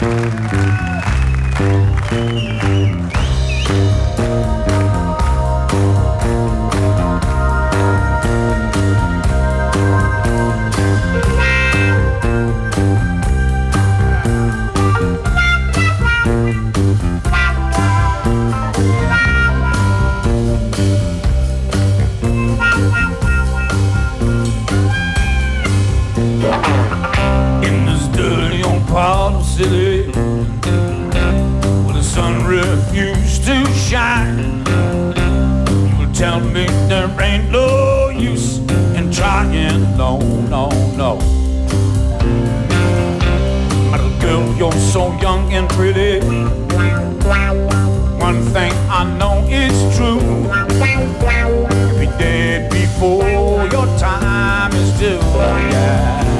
In this dirty old part of city where the sun refused to shine, you tell me there ain't no use in trying, no, no, no. Little girl, you're so young and pretty. One thing I know is true, you'll be dead before your time is due, yeah.